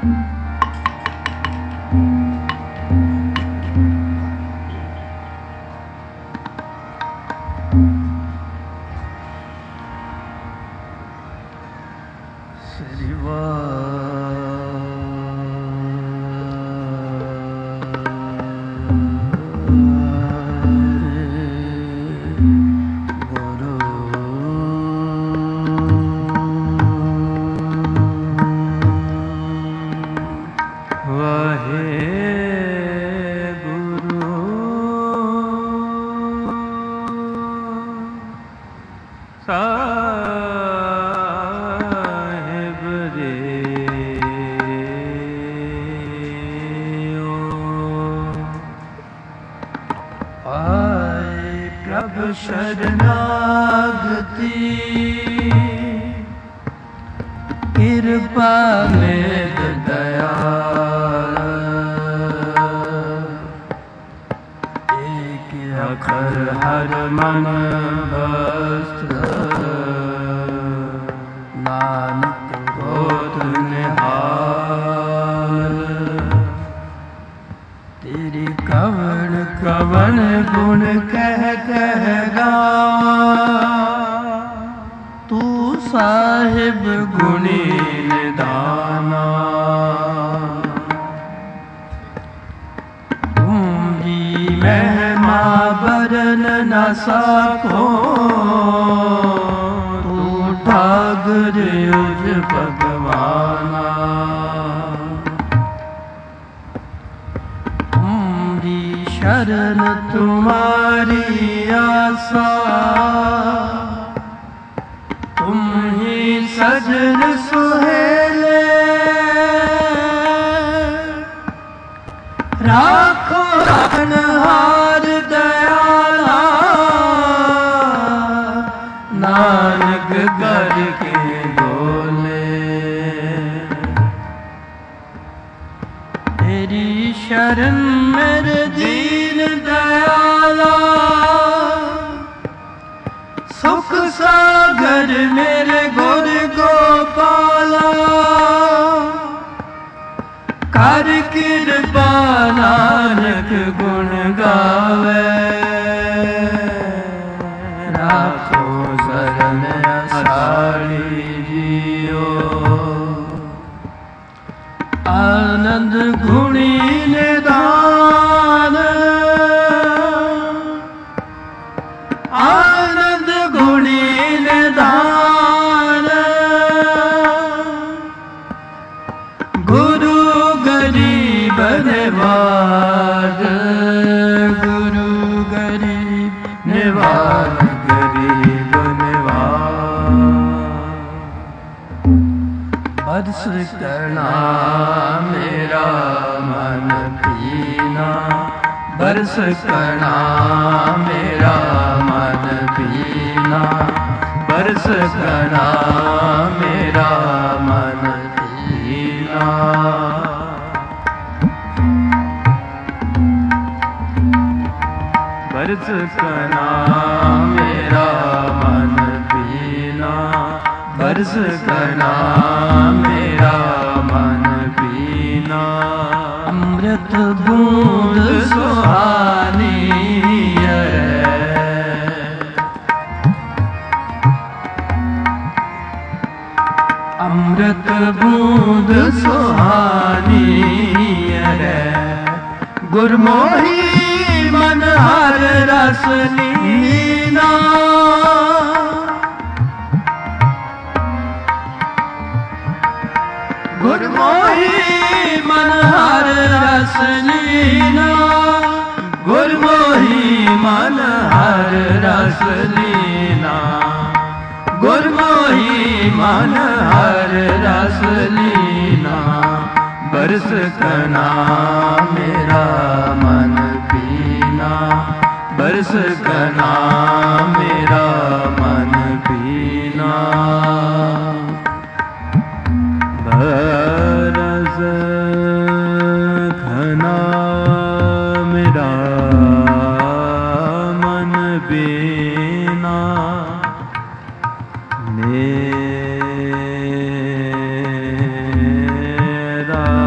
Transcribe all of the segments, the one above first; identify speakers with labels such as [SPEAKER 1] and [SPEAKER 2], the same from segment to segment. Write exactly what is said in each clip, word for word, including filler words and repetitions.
[SPEAKER 1] मेरा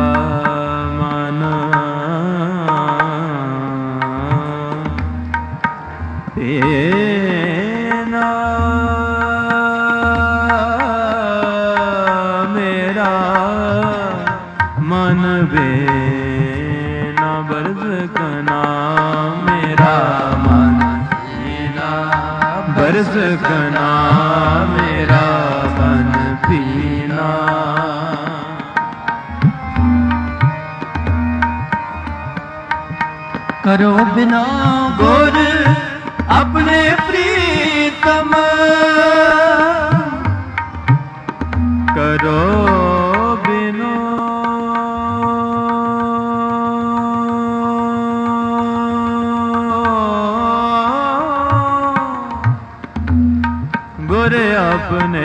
[SPEAKER 1] मन वे न बरस कना मेरा मन पीना बरस कना मेरा मन पीना।
[SPEAKER 2] करो बिना गुर अपने प्रीतम
[SPEAKER 1] करो बिनो गुर अपने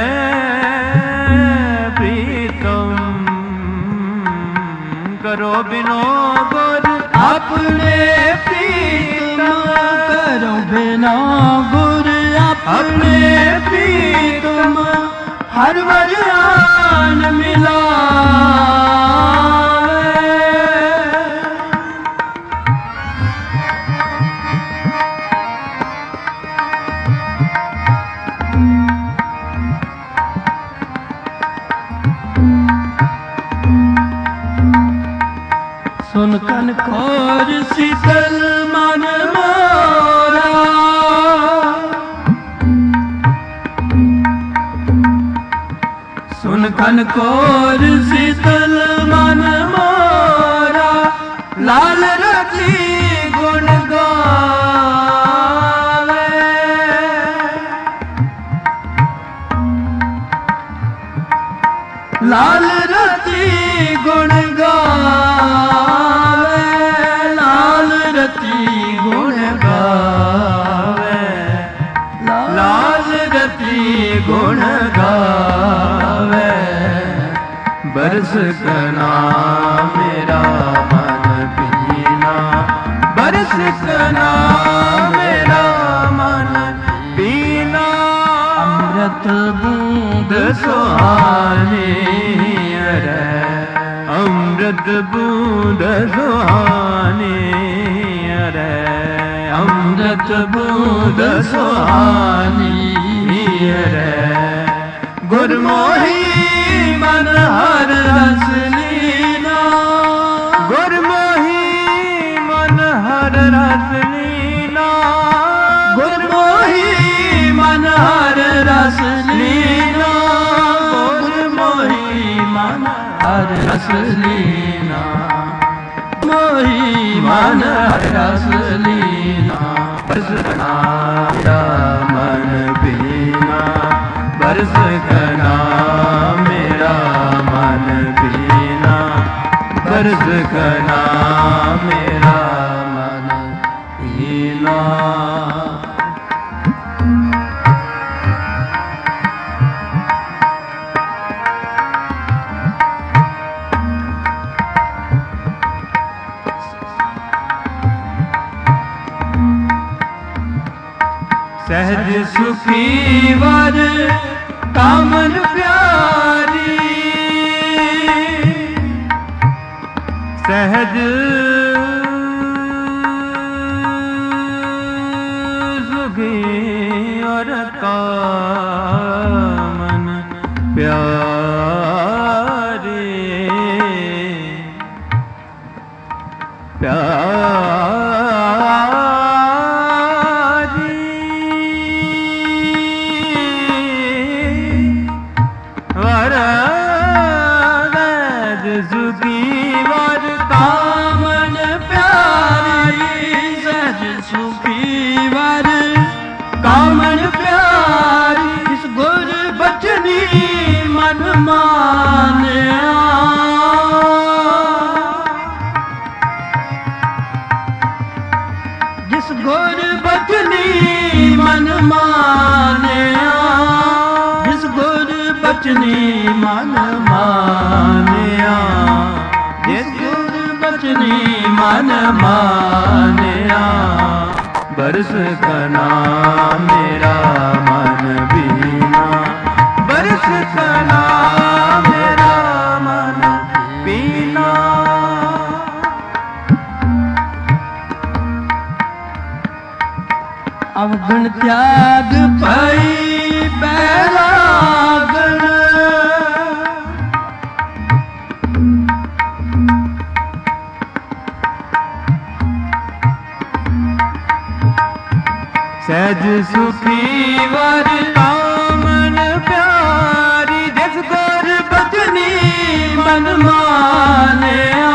[SPEAKER 1] प्रीतम करो बिनो गुर
[SPEAKER 2] अपने प्रीतम करो बिना गुर अपने प्रीतम हर वरदान मिला। सुन कन खोर शीतल मन मोरा सुन कन खोर शीतल मन मोरा लाल रति गुण गावे लाल रति गुण गावे लाल रति गुण गावे लाल रति गुण गावे बरस कना मेरा मन पीना बरस कना मेरा मन पीना। अमृत बूंद सुहानी रे अमृत बूंद सुहानी रे अमृत बूंद सुहानी रे गुरमोही मन हर रस लीना गुरमोही मन हर रस लीना गुरमोही मन हर रस लीना गुरमोही मन हर रस लीना मोही मन हर रस लीना। बरस कना मेरा मन पीना बरस कना मेरा मन पीना बरस कना मेरा मन पीना। सहज सुखी वर कामन प्यारी सहज सुखी और कामन प्यारी प्यारी वरद सुखी वर कामन प्यारी सहज सुखी वर कामन प्यारी इस गुर बचनी मन मानिया जिस गुर बचनी मन मानिया जिस गुर बचनी मन मानिया जिस गुर बचनी मन मानिया बरस कना मेरा मन पीना बरस कना मेरा मन पीना। अवगुण त्याग पाई बैरागण
[SPEAKER 1] ਸਹਿਜ ਸੁਖੀ ਵਰ ਕਾਮਨ ਪਿਆਰੀ, ਜਿਸ ਗੁਰ ਬਚਨੀ ਮਨ ਮਾਨਿਆ।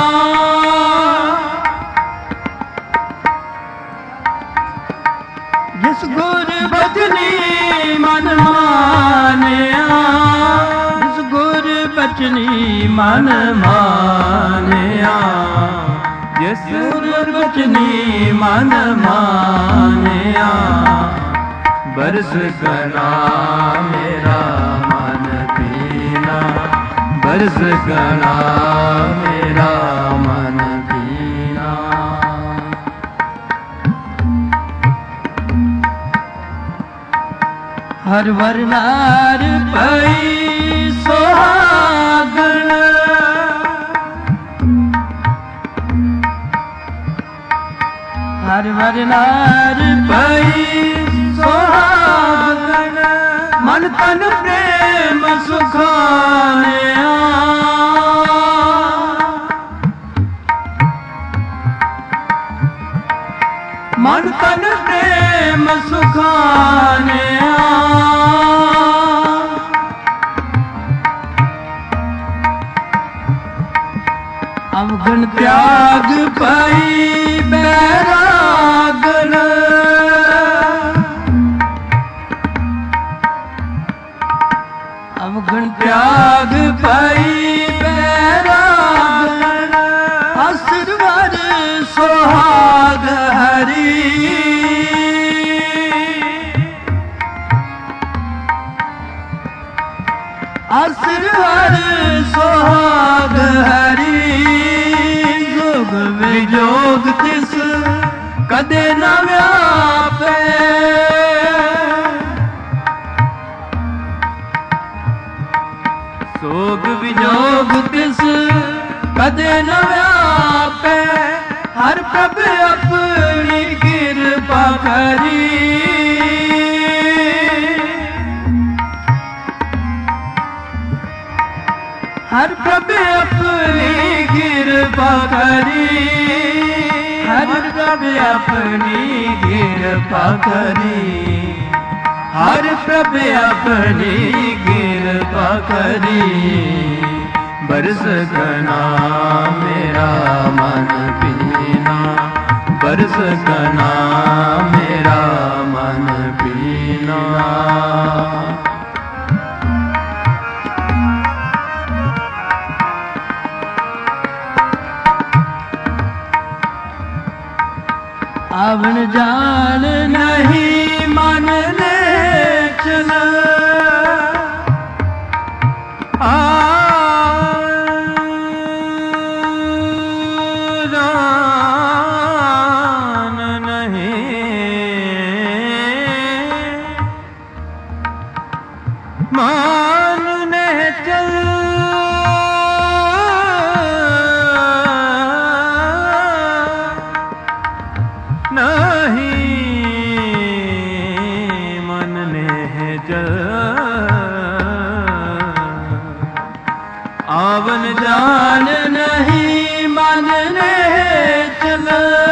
[SPEAKER 2] ਜਿਸ ਗੁਰ ਬਚਨੀ ਮਨ ਮਾਨਿਆ, ਜਿਸ ਗੁਰ ਬਚਨੀ ਮਨ ਮਾਨਿਆ,
[SPEAKER 1] ਜਿਸ
[SPEAKER 2] ਗੁਰ ਬਚਨੀ ਮਨ ਮਾਨਿਆ।
[SPEAKER 1] ਬਰਸ ਕਨਾ ਮੇਰਾ ਮਨ ਪੀਨਾ, ਬਰਸ ਕਨਾ ਮੇਰਾ ਮਨ ਪੀਨਾ।
[SPEAKER 2] ਹਰ ਵਰਨਾਰ ਪਈ ਸੁਹਾਗਣ, ਹਰ ਵਰਨਾਰ ਪਈ ਸੁਹਾਗਣ, ਮਨ ਤਨ ਪ੍ਰੇਮ ਸੁਖਾਨਿਆ। ਮਨ ਤਨ ਪ੍ਰੇਮ ਸੁਖਾਨਿਆ। ਅਵਗਣ ਤਿਆਗ ਪਈ ਬੈਰਾਗਣ, ਅਵਗਣ ਤਿਆਗ ਪਈ ਬੈਰਾਗਣ, ਅਸਰਵਰ ਸੁਹਾਗ ਹਰੀ। ਅਸਰਵਰ ਸੁਹਾਗ ਹਰੀ, ਜੋਗ ਵਿਜੋਗ ਤਿਸ ਕਦੇ ਨਾ ਵਿਆਪੇ।
[SPEAKER 1] ਸੋਗ
[SPEAKER 2] ਵਿਜੋਗ ਤਿਸ ਕਦੇ ਨਾ ਵਿਆਪੇ, ਹਰ ਪ੍ਰਭ ਆਪਣੀ ਕਿਰਪਾ ਕਰੀ। ਹਰ ਪ੍ਰਭ ਆਪਣੀ ਕਿਰਪਾ ਕਰੀ, ਹਰ ਪ੍ਰਭ ਆਪਣੀ ਕਿਰਪਾ ਕਰੀ, ਹਰ ਪ੍ਰਭ ਆਪਣੀ ਕਿਰਪਾ ਕਰੀ। ਬਰਸ ਕਨਾ ਮੇਰਾ ਮਨ ਪੀਨਾ, ਬਰਸ ਕਨਾ ਮੇਰਾ ਮਨ ਪੀਨਾ। ਆਵਣ ਜਾਣ ਨਹੀਂ ਮਨ ਨੇ ਚਲ, ਆਵਨ ਜਾਨ ਨਹੀਂ ਮਨ ਨੇ ਚਲ,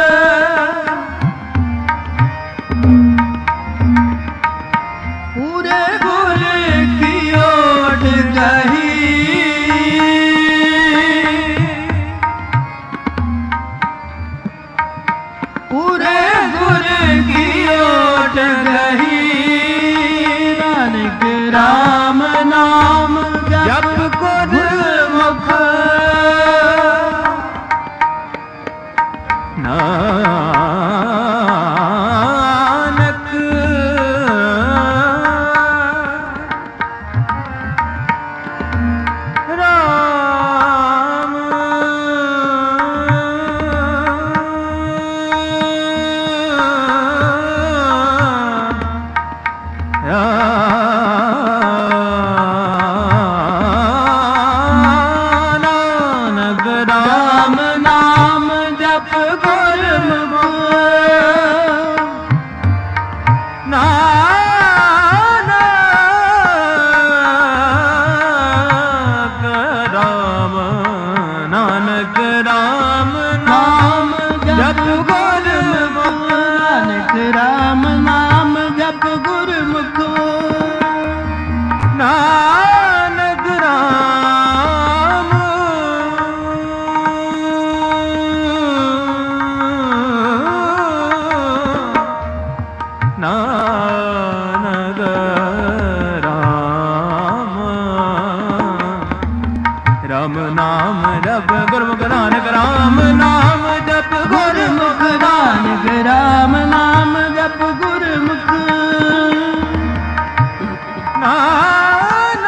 [SPEAKER 2] ਪੂਰੇ ਗੁਰ ਕੀ ਓਟ ਗਹੀ। ਪੂਰੇ ਗੁਰ ਕੀ ਓਟ ਗਹੀ, ਨਾਨਕ ਰਾਮ ਨਾਮ ਜਪ ਗੁਰ ਮੁਖ। ਨਾਨਕ ਰਾਮ ਨਾਨਕ ਰਾਮ ਨਾਮ ਜਪ ਗੁਰ ਮੁਖ। ਨਾਨਕ ਰਾਮ ਨਾਨਕ ਰਾਮ ਨਾਮ ਜਪ ਗੁਰ ਮੁਖ। ਨਾਨਕ ਰਾਮ ਨਾਮ ਜਪ ਗੁਰਮੁਖ ਨਾਨਕ ਰਾਮ ਨਾਮ ਜਪ ਗੁਰਮੁਖ ਨਾਨਕ ਰਾਮ ਨਾਮ ਜਪ ਗੁਰਮੁਖ ਨਾਨਕ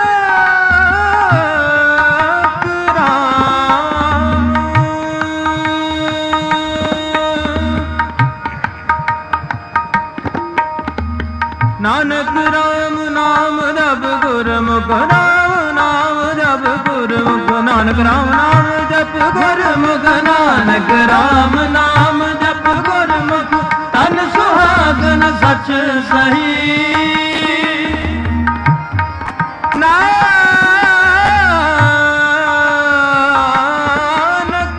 [SPEAKER 2] ਰਾਮ ਨਾਨਕ ਰਾਮ ਨਾਮ ਜਪ ਗੁਰਮੁਖ ਰਾਮ ਨਾਮ ਜਪ ਗੁਰਮੁਖ ਨਾਨਕ ਰਾਮ ਨਾਮ ਜਪ ਗੁਰਮੁਖ ਨਾਨਕ ਰਾਮ ਨਾਮ ਜਪ ਗੁਰਮੁਖ ਤਨ ਸੁਹਾਗਨ ਸੱਚ ਸਹੀ ਨਾਨਕ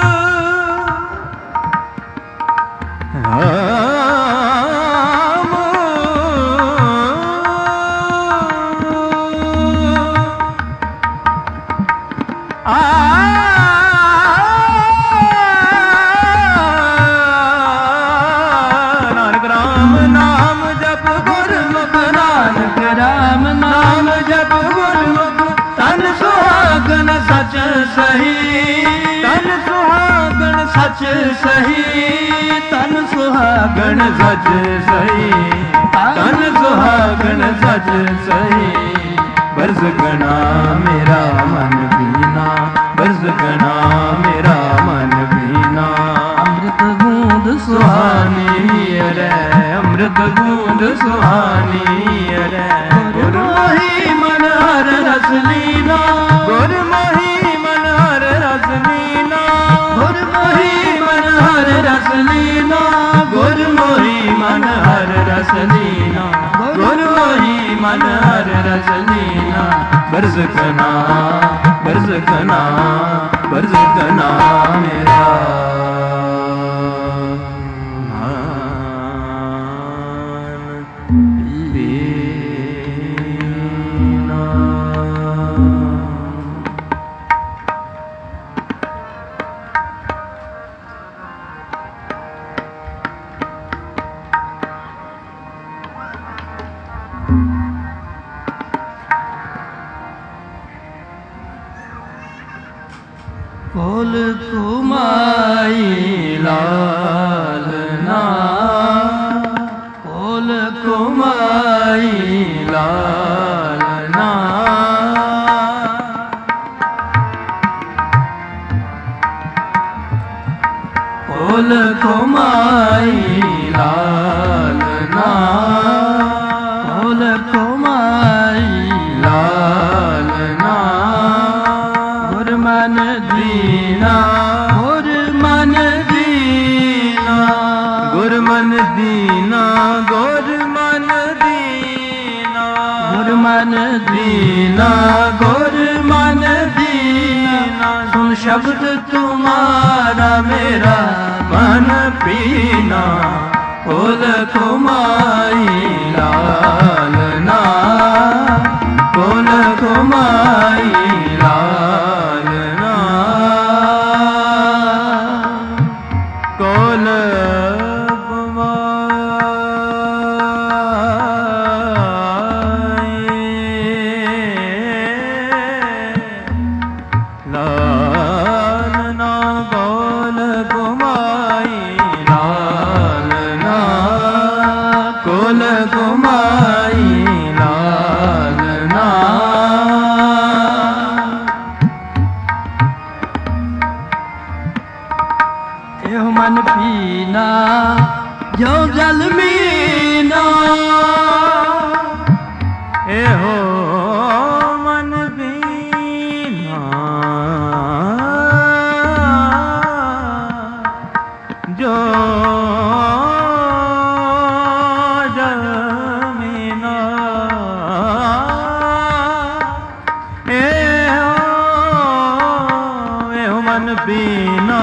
[SPEAKER 2] ਸਹੀ ਤਨ ਸੁਹਾਗਣ ਸੱਚ ਸਹੀ ਤਨ ਸੁਹਾਗਣ ਸੱਚ ਸਹੀ ਤਨ ਸੁਹਾਗਣ ਸੱਚ ਸਹੀ ਬਰਸ ਗਣਾ ਮੇਰਾ ਮਨ ਬੀਨਾ ਬਰਸ ਗਣਾ ਮੇਰਾ ਮਨ ਬੀਨਾ ਅੰਮ੍ਰਿਤ ਬੂੰਦ ਸੁਹਾਨੀ ਰੇ ਅੰਮ੍ਰਿਤ ਬੂੰਦ ਸੁਹਾਨੀ ਰੇ ਗੁਰ ਮੋਹੀ ਮਨ ਹਰ ਰਸ ਲੀਨਾ ਗੁਰ ਮੋਹੀ ਮਨ ਹਰ ਰਸ ਲੀਨਾ ਗੁਰ ਮੋਹੀ ਮਨ ਹਰ ਰਸ ਲੀਨਾ ਗੁਰ ਮੋਹੀ ਮਨ ਹਰ ਰਸ ਲੀਨਾ ਗੁਰ ਮੋਹੀ ਮਨ ਹਰ ਰਸ ਲੀਨਾ ਬਰਸ ਕਨਾ ਬਰਸ ਕਨਾ ਬਰਸ ਕਨਾ ਮੇਰਾ ਕੋਲ ਕੁਮਾਈ ਲਾਲਨਾ ਕੋਲ ਕੁਮਾਈ ਲਾਲਨਾ ਕੋਲ ਕੁਮਾਈ ਲਾਲਨਾ ਕੋਲ ਕੁਮਾਈ ਲਾਲਨਾ ਗੁਰ ਮਨ ਦੀਨਾ ਗੁਰ ਮਨ ਦੀਨਾ ਗੁਰ ਮਨ ਦੀਨਾ ਗੁਰ ਮਨ ਦੀਨਾ ਗੁਰ ਮਨ ਦੀਨਾ ਗੁਰ ਮਨ ਦੀਨਾ ਸੁਨ ਸ਼ਬਦ ਤੁਮਾਰਾ ਮੇਰਾ ਮਨ ਪੀਨਾ ਕੋਲ ਕੁਮਾਈ ਲਾਲਨਾ ਕੋਲ ਕੁਮਾਈ ਲਾਲਨਾ ਕੋਲ ਕੁਮਾਈ ਲਾਲਨਾ ਕੋਲ ਕੁਮਾਈ ਲਾਲਨਾ ਕੋਲ ਕੁਮਾਈ ਲਾਲਨਾ ਇਹੋ ਮਨ ਪੀਨਾ ਜੋ ਜਲ ਮੀਨਾ ਇਹੋ ਮਨ ਪੀਨਾ ਜੋ ਜਲ ਮੀਨਾ ਇਹੋ ਇਹੋ ਮਨ ਪੀਨਾ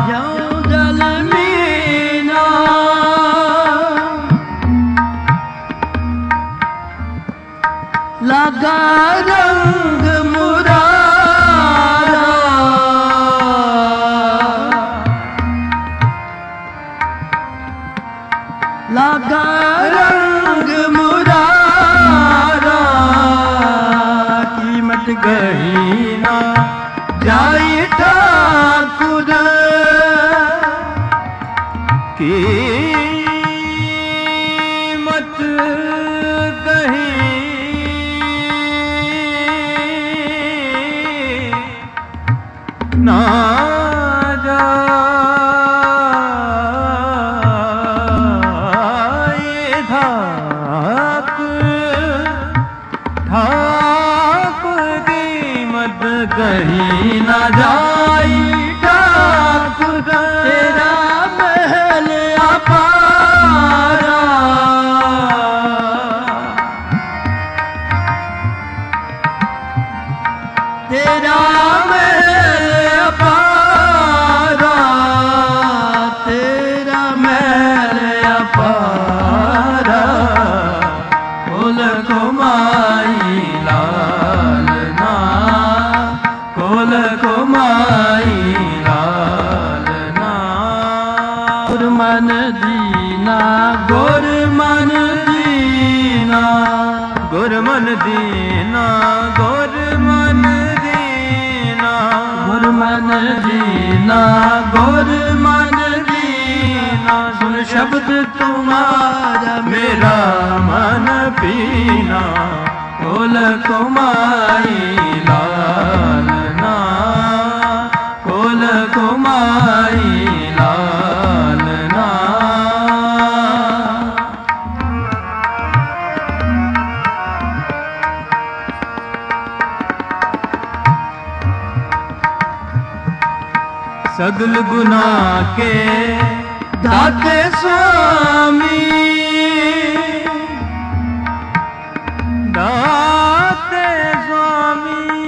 [SPEAKER 2] ਲਾਗਾ ਰੰਗ ਮੁਰਾਰਾ ਲਾਗਾ ਰੰਗ ਮੁਰਾਰਾ ਕੀਮਤ ਗਈ ਨਾ ਜਾਈ ना जाए ठाकुर ठाकुर की मत कहीं ना जाई ठाकुर तेरा महल अपारा तेरा महल अपारा तेरा महल अपारा खोल कुमाई लाल ना खोल कुमाई लाल ना गुरमन दीना गुरमन दीना गुरमन दीना गुरमन दीना गुरमन दीना गुरमन दीना सुन शब्द तुम्हारा मेरा मन पीना खोल कुमाई लाल ना खोल कुमाई लाल ना सगल गुनाह के दाते स्वामी दाते स्वामी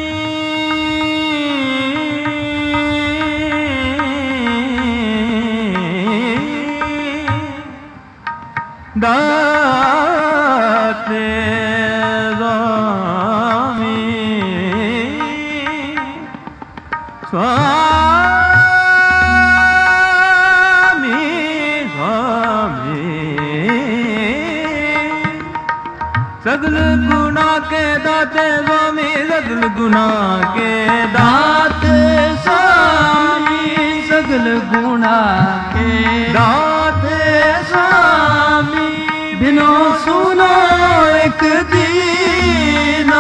[SPEAKER 2] दाते स्वामी स्वामी सगल गुना के दाते स्वामी सगल गुना के दाते स्वामी सगल गुना के दाते स्वामी बिनो सुनो एक दीना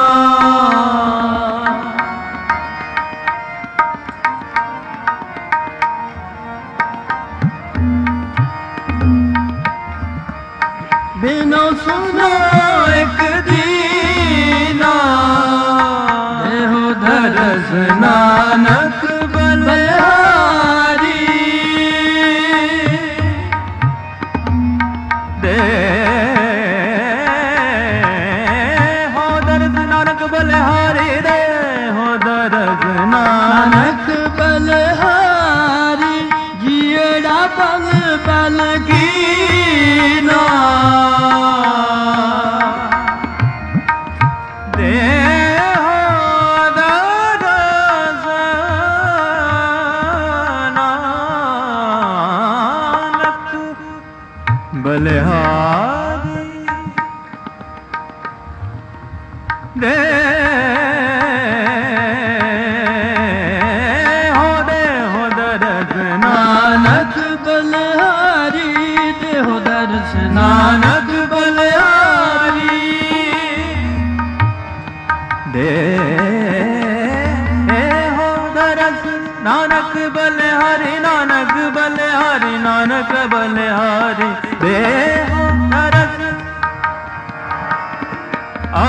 [SPEAKER 2] बिनो सुनो एक दीना देहो दरस नानक बलिहारी दे हो दरस नानक बलिहारी दे हो दरस नानक बलिहारी जियड़ा पल पल की ना बलिहारी दे हो दे हो दरस नानक बलिहारी दे हो दरस नानक बलिहारी दे हो दरस नानक बलिहारी नानक बलिहारी नानक बलिहारी दे हो दरस आ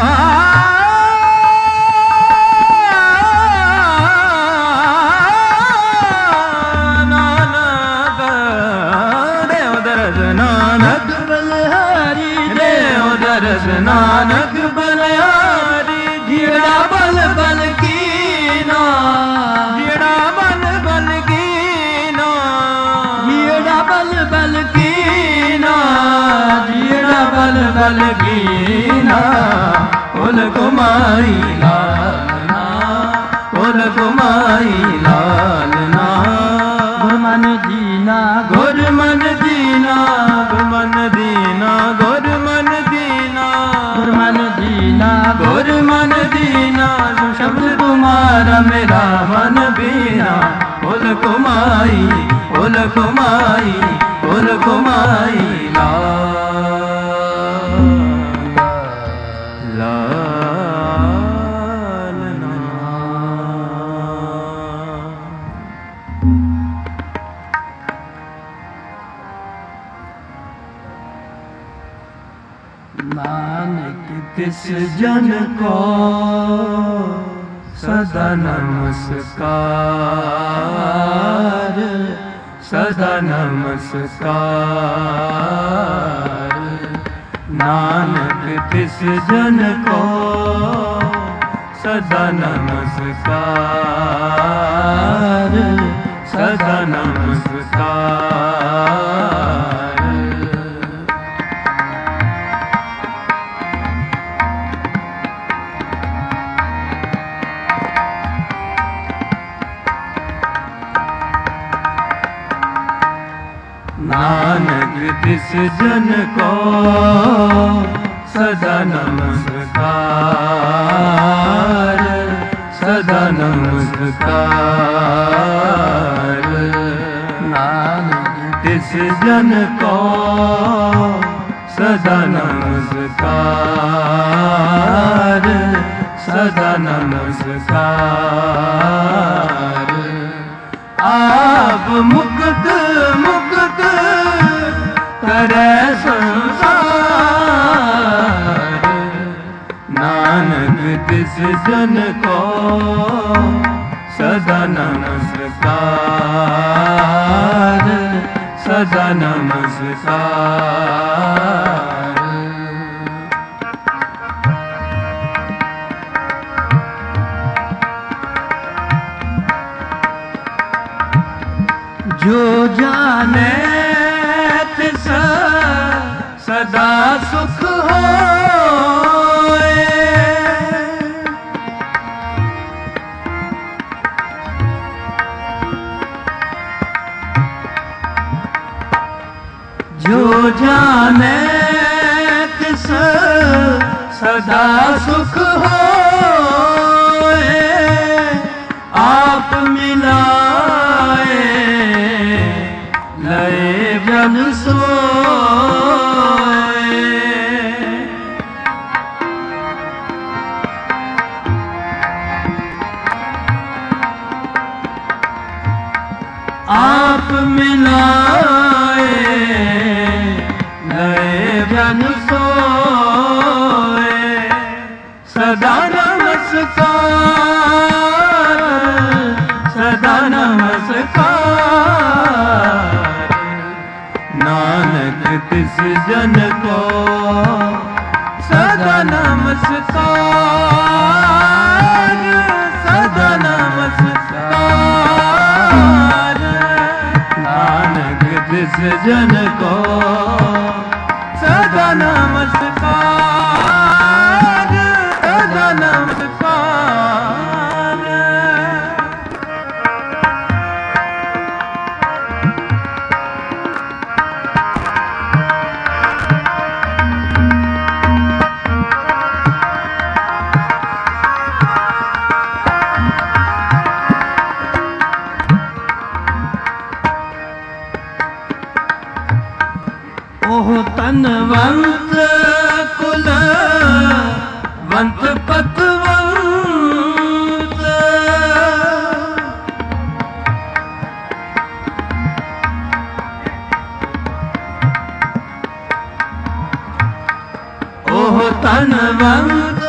[SPEAKER 2] नानक दे हो दरस नानक बलिहारी दे हो दरस नानक बलिहारी जीड़ा बल बल की ना जीड़ा बल बल की ना जीड़ा बल बल की ना जीड़ा बल बल की ना खोल कुमाई लाल ना खोल कुमाई लाल ना गुरमन दीना गुरमन दीना गुरमन दीना गुरमन दीना गुरमन दीना गुरमन दीना शब्द तुम्हारा मेरा मन बीना खोल कुमाई खोल कुमाई खोल कुमाई लाल लाल ना
[SPEAKER 1] तिस जन को सदा नमस्कार, सदा नमस्कार। नानक तिस जन को सदा नमस्कार, सदा नमस्कार। नानक तिस जन को सदा नमस्कार, सदा नमस्कार। नानक तिस जन को सदा नमस्कार, सदा नमस्कार। आप मुक्त मुक्त करे संसार, नानक तिस जन को सदा नमस्कार, सदा नमस्कार। जो जाने तिस सदा सुख होए, जो जाने तिस सदा सुख होए। आप मिलाए लय जन सोए, आप मिलाए लय जन सोए। सदा नमस्कार, सदा नमस्कार। नानक तिस जन को सदा नमस्कार, सदा नमस्कार। नानक तिस जन को सदा नमस्कार, सदा नमस्कार। ओह तनवंत कुलवंत पतवंत, ओह तनवंत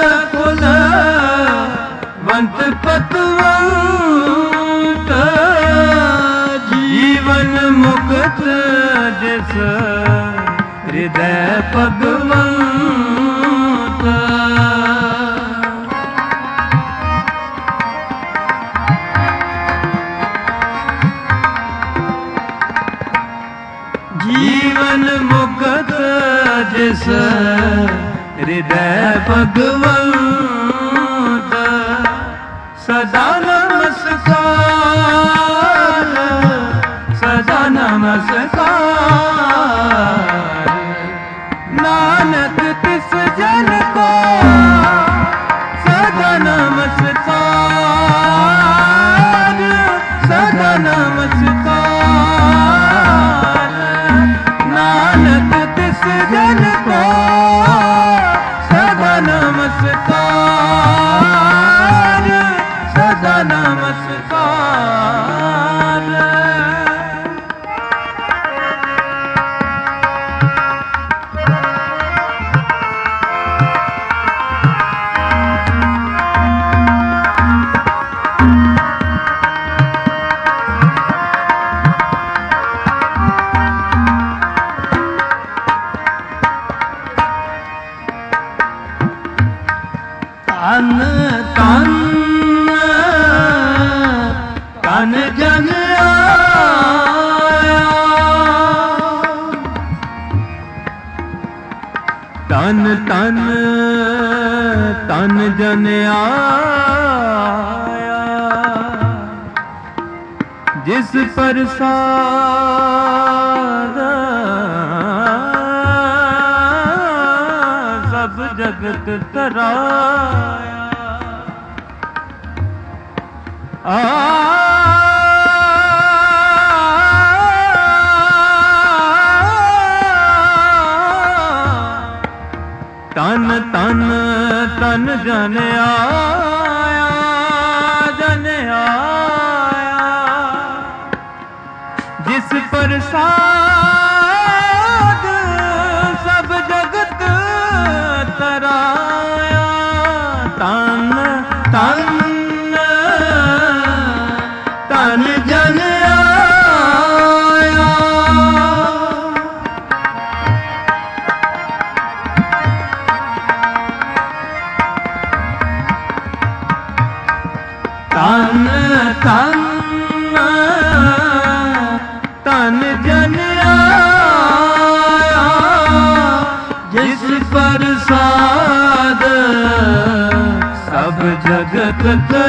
[SPEAKER 1] कुलवंत पतवंत। जीवन मुक्त जिस हृदय भगवंत, जीवन मुक्त जिस हृदय भगवंत। सदा नमस्कार, सदा नमस्कार। नानक तिस जन को सदा नमस्कार, सदा नमस्कार। नानक तिस जन को सदा नमस्कार, सदा नमस्कार।
[SPEAKER 2] तन जन आया,
[SPEAKER 1] तन तन तन जन आया, जिस प्रसाद सब जगत तराया। आ तन तन तन जन आया, जन आया, जिस प्रसाद सब जगत तराया। तन तन
[SPEAKER 2] तन जन आया, तन तन
[SPEAKER 1] तन जन आया,
[SPEAKER 2] जिस प्रसाद
[SPEAKER 1] सब जगत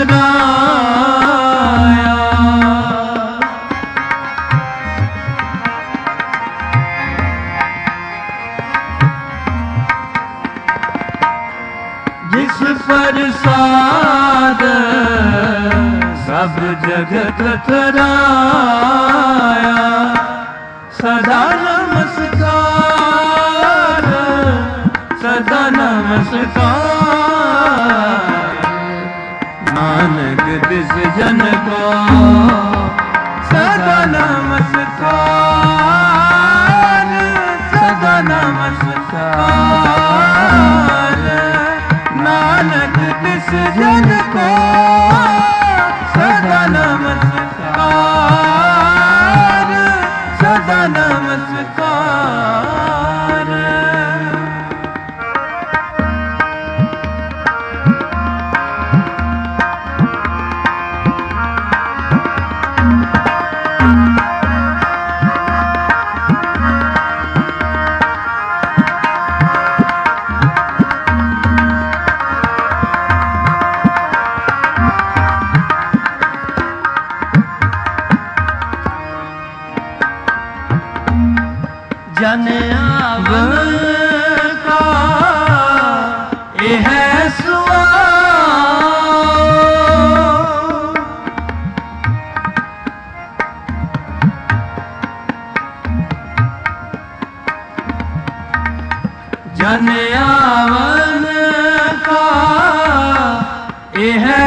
[SPEAKER 1] तराया।
[SPEAKER 2] जिस प्रसाद
[SPEAKER 1] सब जगत तराया। सदा नमस्कार, सदा नमस्कार, नानक दिस जन को सदा नमस्कार, सदा नमस्कार, नानक दिस जन को सदा नमस्कार, सदा नमस्कार।
[SPEAKER 2] जन आवन का ये है सवाल, जन आवन का ये है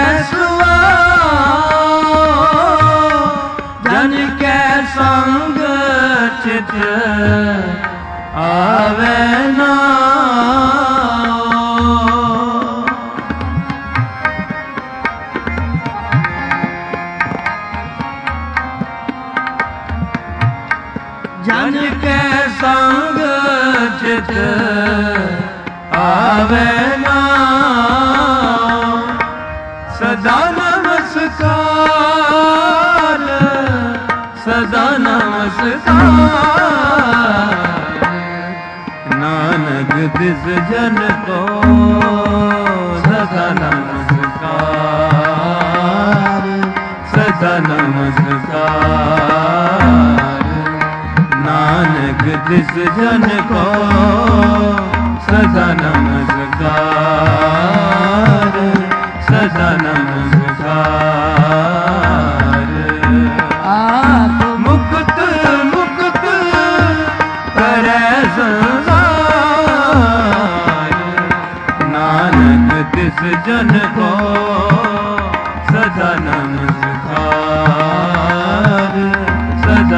[SPEAKER 2] सवाल, जन के संग चित आवे ना। जन के संग चित आवे ना।
[SPEAKER 1] सदा नमस्कार, सदा नमस्कार, नानक दिस जन को सदा नमस्कार, सदा नमस्कार, नानक दिस जन को सदा नमस्कार, सदा नमस्कार।
[SPEAKER 2] आप
[SPEAKER 1] मुक्त मुक्त करे संसार, नानक तिस जन को सदा नमस्कार, सदा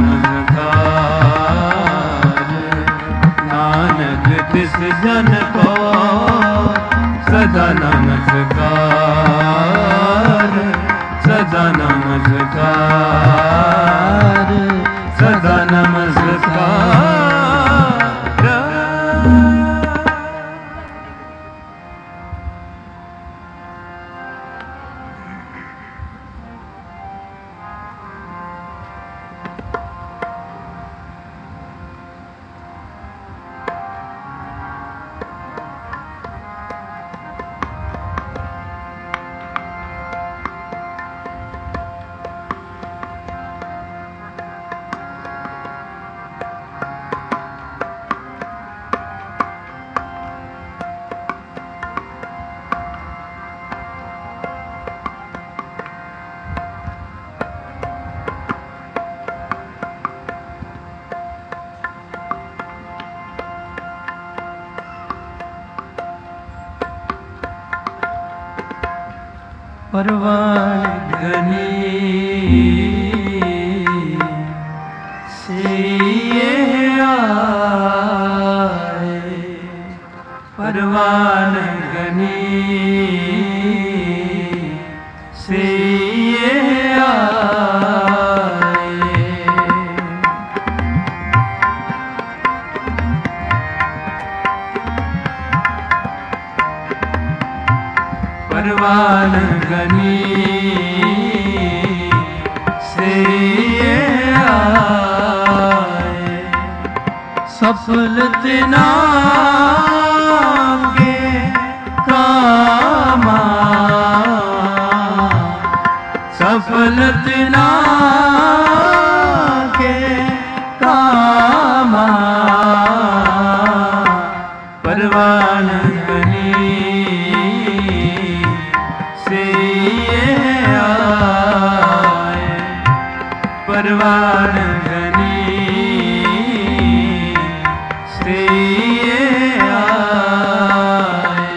[SPEAKER 1] नमस्कार, नानक तिस जन को सदा नमस्कार, सदा नमस्कार, सदा नमस्कार। परवान गनी से आए, परवान गनी से परवान गनी से आए, सफल तिनांगे कामा, सफल तिनांगे कामा, परवान गनी से आए, परवान गनी से आए।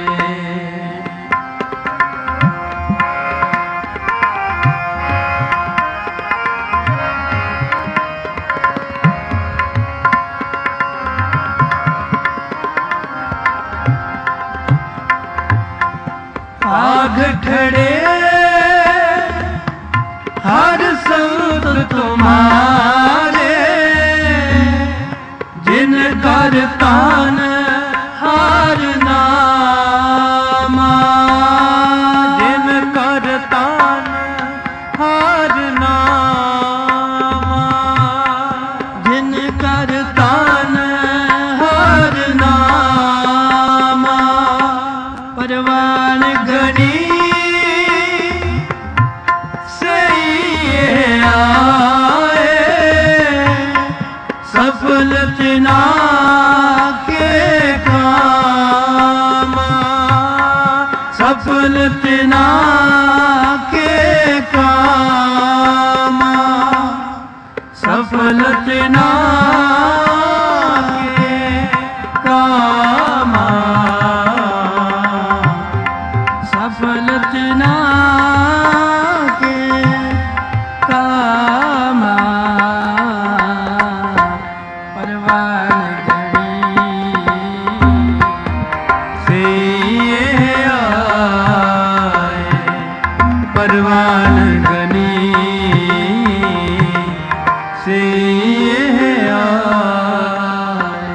[SPEAKER 1] आग ठड़े हर संत तुम्हारे, जिन कर तान हर नामा, जिन कर तान हर नामा, जिन कर तान हर नामा, परवान गनी सफल तना के कामा, सफल तना के कामा, सफल तना के कामा, सफल तना के कामा, परवान गनी से आए, परवान गनी से आए।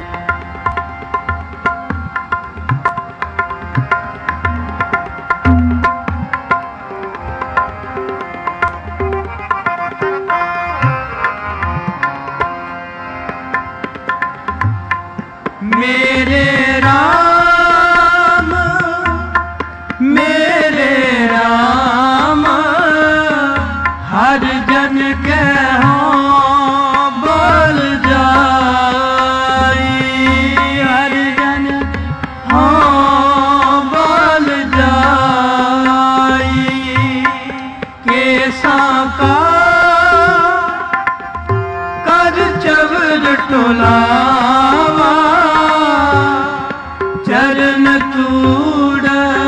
[SPEAKER 1] मेरे राम मेरे राम हर जन के हों बोल जाई, हर जन हों बोल जाई, केसा का कर चवर टोलावा, चरण तूड़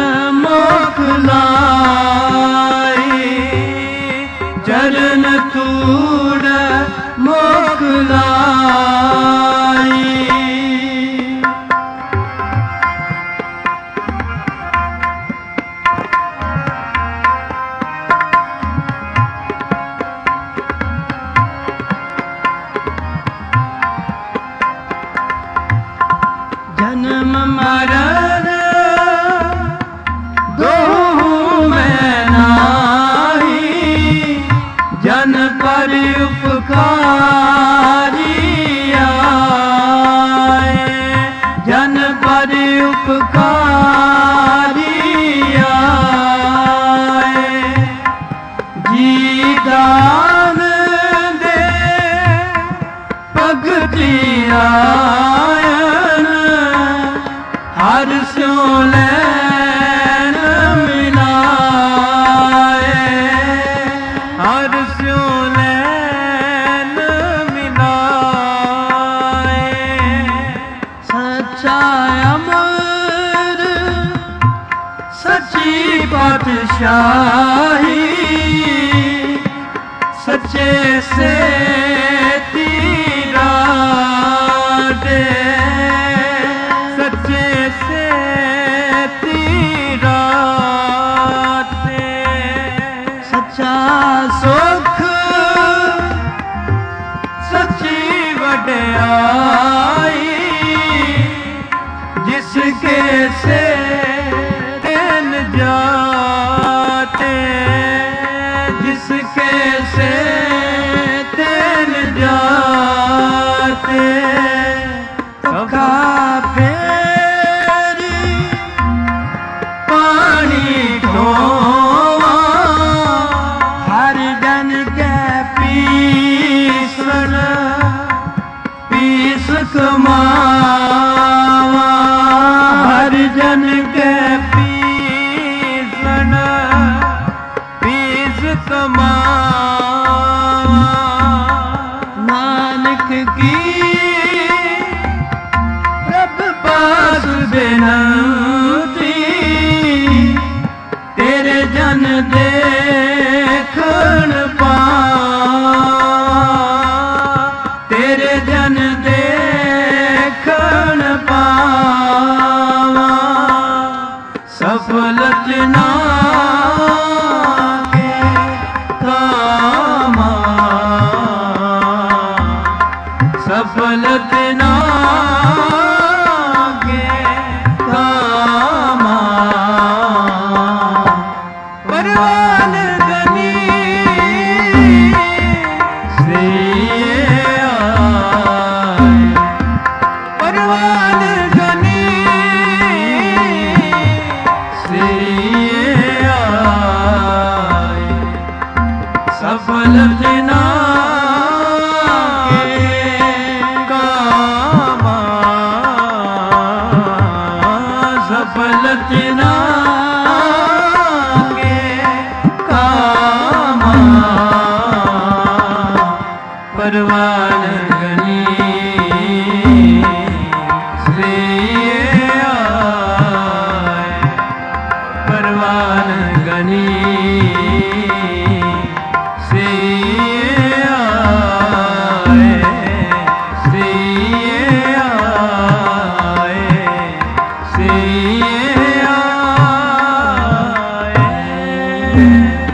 [SPEAKER 1] मोखलाई, चरण तूड़ मोखलाई। जन्म मरण दो में नाही, जन पर उपकारी आए, जन पर उपकारी आए, जी दान दे भगति आयन, हर स्यों लैन मिलाए, हर स्यों लैन मिलाए, सच्चा अमर सच्ची पातशाही,
[SPEAKER 2] शाही सच्चे से तीरा दे, सच्चे से तीरा दे। सच्चा सुख सच्ची वड्याई जिसके से तेन जाते, जिसके से तेन जाते। तका फेरी पानी ढोवा हर जन के पीसन पीस कमावा, हर जन के पीसन पीस कमावा। नानक की प्रभ पास बेनती तेरे जन देखन पावा, तेरे जन देखन पावा। सफलत ना के कामा, सफलत ना के कामा। परवान गनी से आए, परवान गनी से आए। सफलत ना के कामा, सफलत ना के कामा। परवान गनी से आए, परवान गनी से आए, से आए, से आए।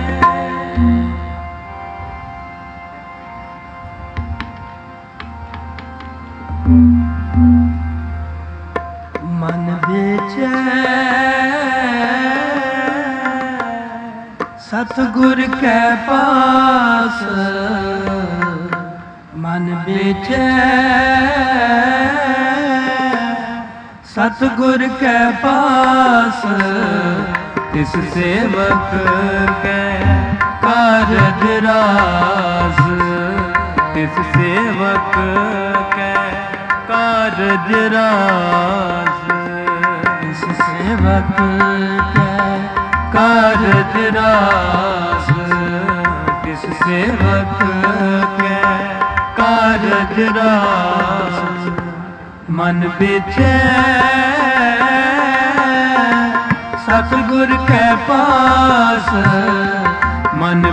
[SPEAKER 2] मन बेचैन सतगुर के पास, मन बेचैन सतगुर के पास। तिस सेवक के कारज रास, तिस सेवक के कारज रास। तिस सेवक के कारज रास, तिस सेवक के कारज रास। मन बेचैन सतगुर के पास, मन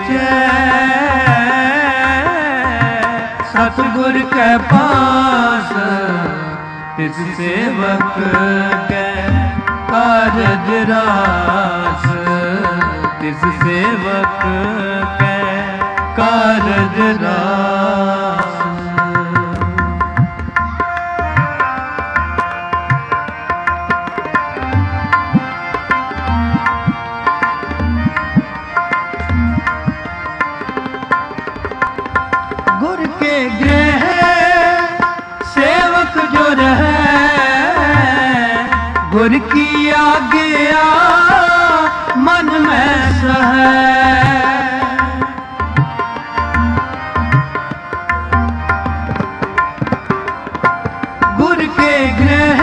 [SPEAKER 2] बेचैन सतगुर के पास। तिस सेवक के कारज रास, तिस सेवक के कारज रास। गुर के गृह सेवक जो रहे, गुर की आज्ञा मन में सहे। गुर के गृह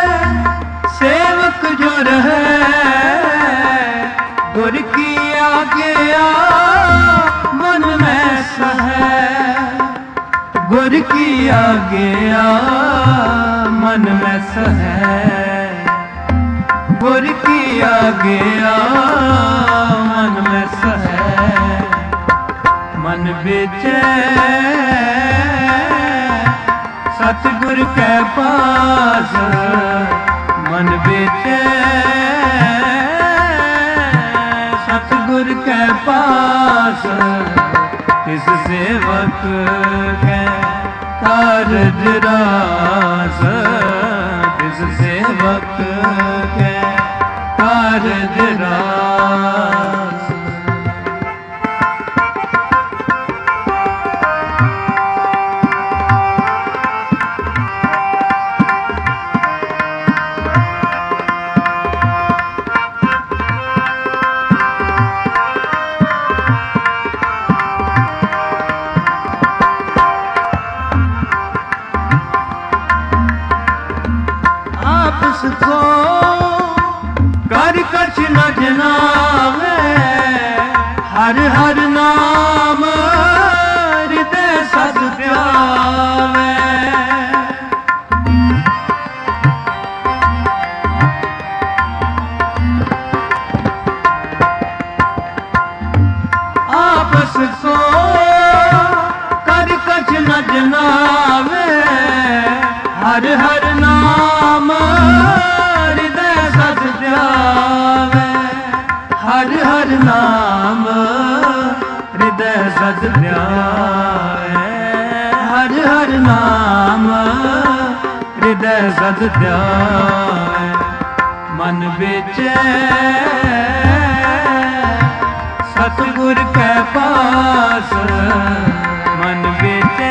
[SPEAKER 2] सेवक जो रहे, गुर की आज्ञा मन में सहे। गुर की आज्ञा मन में सहे, गुर की
[SPEAKER 1] आ गया मन में सह मन बेचे सतगुर के पास मन बेचे सतगुर के पास इस सेवक के कारज रास इस सेवक के कारज रास
[SPEAKER 2] को कर कछ न जनावे हर हर नाम हृदय सद प्यावे आपस को कर कछ न जनावे हर हर नाम हृदय सद ध्यावे हर हर नाम हृदय सद ध्यावे हर हर नाम हृदय सद ध्यावे मन बेचे सतगुर के पास मन बेचे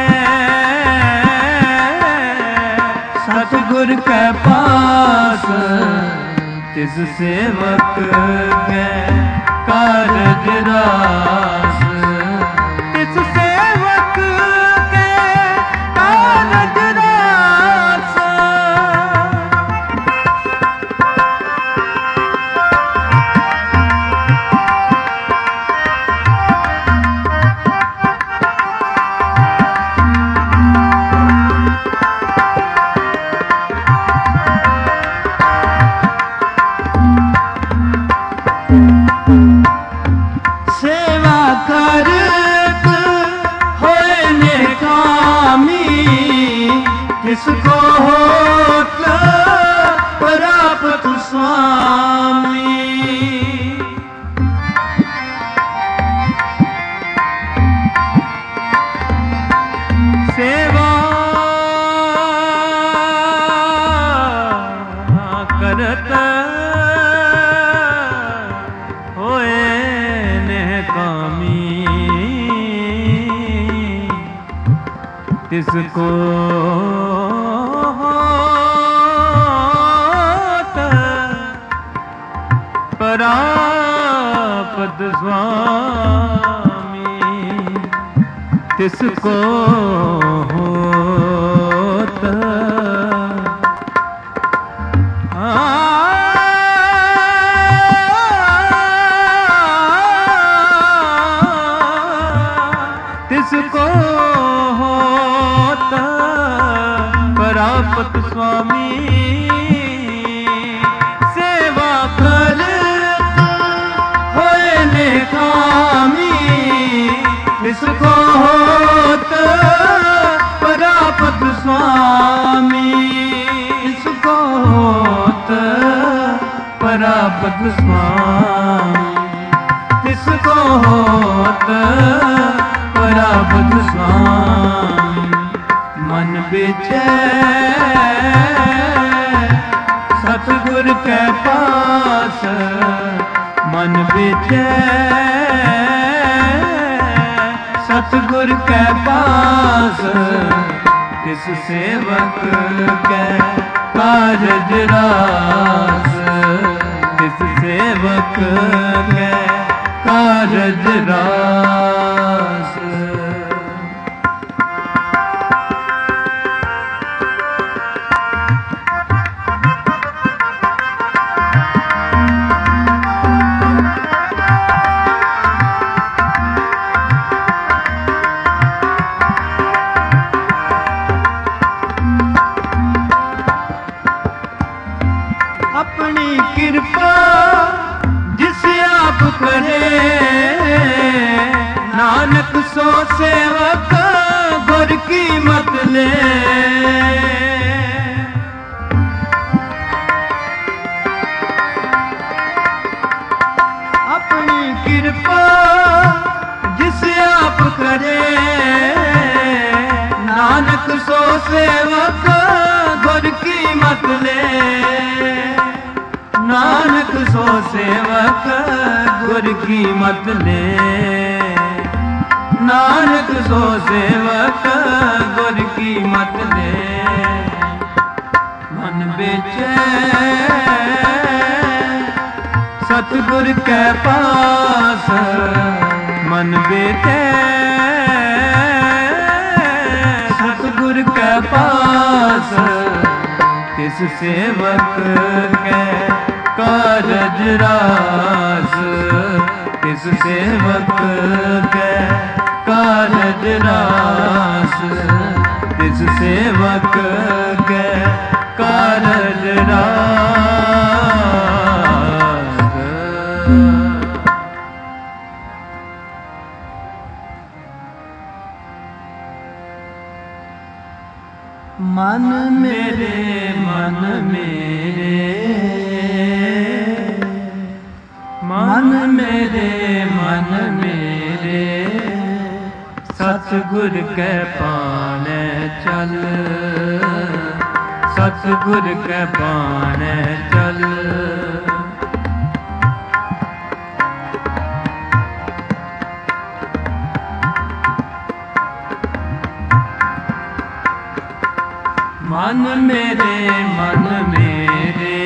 [SPEAKER 2] सतगुर के पास तिस सेवक के कारज रास तिस सेवक के कारज रास सेवा करत होए नेकामी किसको होत प्राप्त स्वामी सेवा करत तिसको परापद स्वामी तिसको होत तिसको परापत स्वामी सेवा करत होए नेकामी इसको होत परापत स्वामी इसको होत परापत स्वामी इसको होत परापत स्वामी मन बेचे सतगुर के पास मन बेचे सतगुर के पास तिस सेवक के कारज रास तिस सेवक के कारज रास अपनी कृपा
[SPEAKER 1] नानक सो सेवक गुर की मत ले। अपनी कृपा जिस आप करे, नानक सो सेवक गुर की मत ले। नानक सो सेवक गुर की मत ले। नानक सो सेवक गुर की मत ले। मन बेचे सतगुर के पास, मन बेचे सतगुर के पास। तिस सेवक के कारज रास, तिस सेवक के कारज रास। तिस सेवक के कारज रास। मन मेरे मन मेरे, मन मेरे मन मेरे। सतगुर के पाने चल, सतगुर के पाने चल। मन मेरे मन मेरे,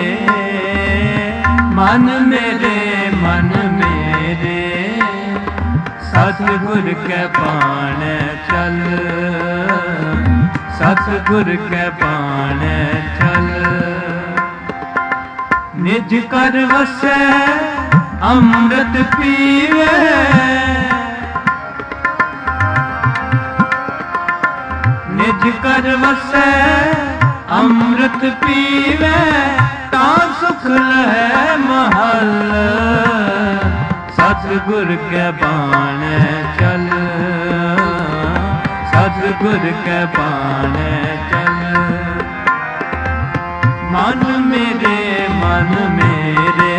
[SPEAKER 1] मन मेरे मन मेरे। सतगुर के पाने चल, सतगुर के पाने चल। निज कर वसै अमृत पीवे, निज कर वसै अमृत पीवे। ता सुख लहै महल, सतगुर के पाने चल, सतगुर के पाने चल। मन मेरे मन मेरे,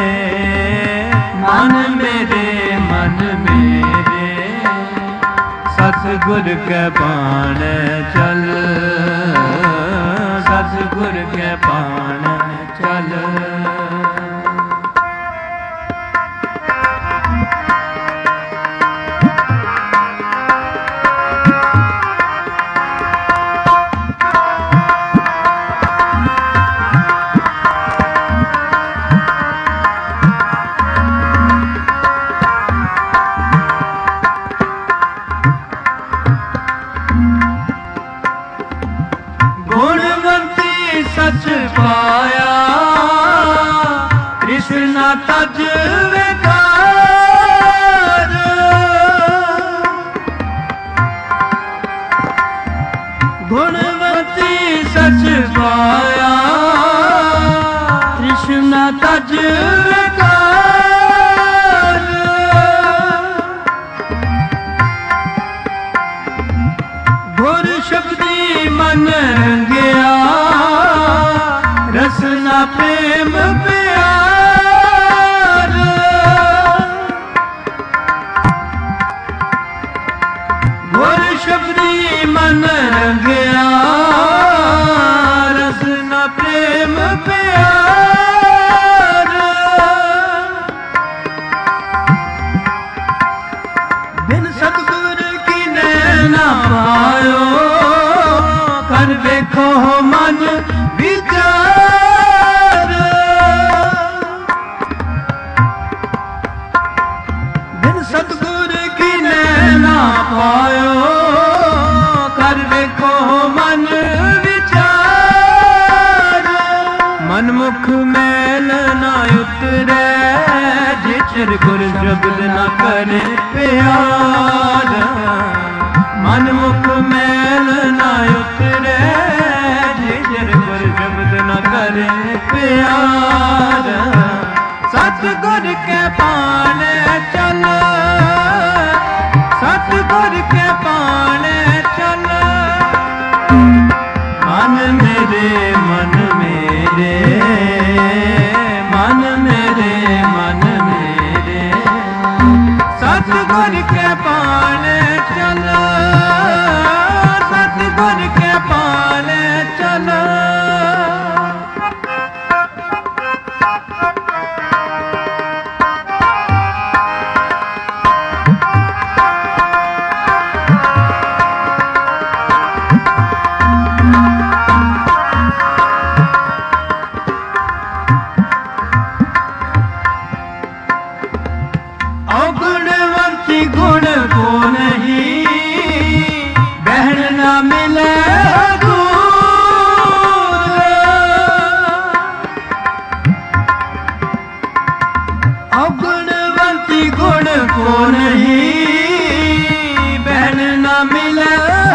[SPEAKER 1] मन मेरे मन मेरे। सतगुर के पाने चल, सतगुर के पाने चल। सच पाया कृष्ण तज विकार। गुणवती सच पाया कृष्ण तज विकार। गुर शब्दी मन रंगिया रसना प्रेम प्यार। गुर शब्दी मन रंगिया रसना प्रेम प्यार। बिन सतगुर की नैना पायो कर देखो मन विचार। बिन सतगुर की नैना पायो कर देखो मन विचार। मनमुख मैल ना उतरे जिचर गुर शब्द न करे प्यार। मनमुख मैल ना उतरे जिचर गुर शब्द न करे प्यार। सतगुर के पाने चल,
[SPEAKER 2] सतगुर के पाले चल। मन मेरे मन मेरे मन मेरे मन मेरे सतगुर के पाले चल। सतगुर के पाले चल। गुण को नहीं बहन ना मिले दूर। अगुणवंती गुण को नहीं बहन ना मिले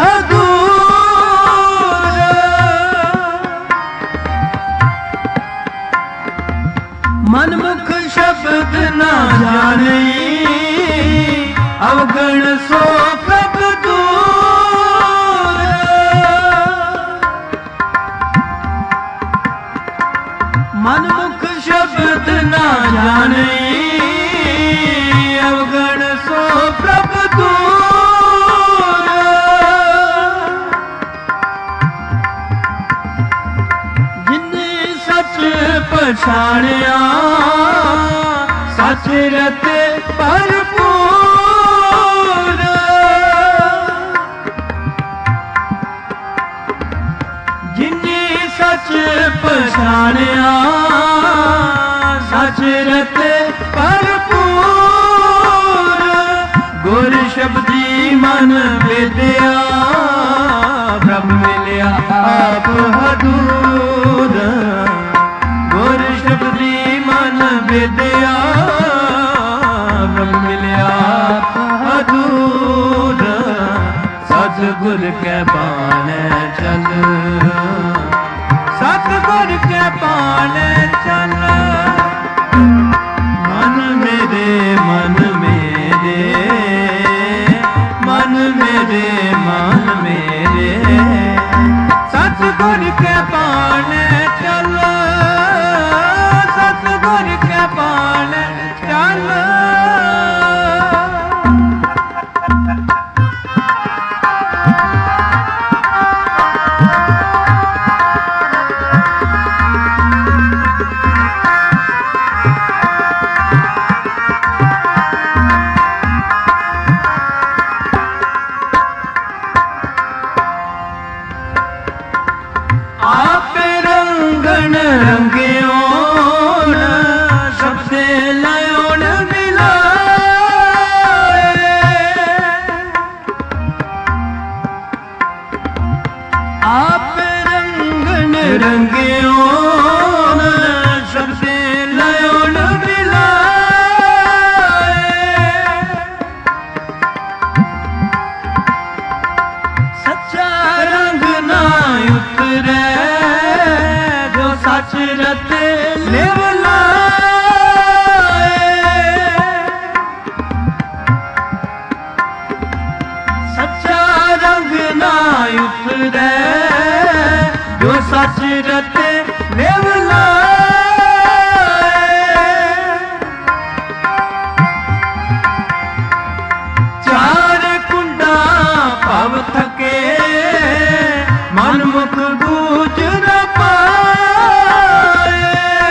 [SPEAKER 2] दूर। मनमुख शब्द ना जाने अवगण सो कब दूर। मनमुख शब्द ना जाने अवगण सो प्रभ दूर। जिन्ने सच पछाणिया सच रते भरपूर। जिन्ने सच पछाणिया सच रते भरपूर। गुर शब्दी मन विद्या प्रभ मिलिया आप हदूर। गुर शब्दी मन विद्या प्रभ मिलिया आप हदूर। सतगुर के पाले चल। सतगुर के पाले चल। मन मेरे मन मेरे मन मेरे मन मेरे सतगुर के पाले चल। सतगुर के पाले चल। आप रंगन रंगियो सबसे लयोन मिलाए। आप रंगन रंगियो सबसे लयोन मिलाए। सच्चा रंग ना उतरे सच रते लिव लाए। सच्चा रंग ना उतरे जो सच रते लिव लाए। चार कुंडा भव थके मनमुख गूंज न पाए।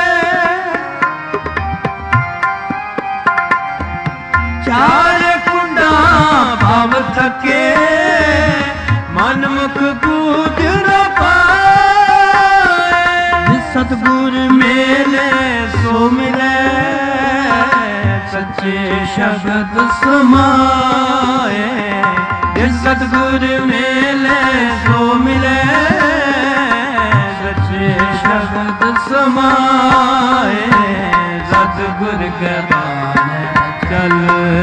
[SPEAKER 2] चार कुंडा भव थके मनमुख गूंज न पाए। सतगुर मेले सो मिले सच्चे शब्द समाए। सतगुर मेले सो मिले सच्चे शब्द समाए। सतगुर के पाने चल।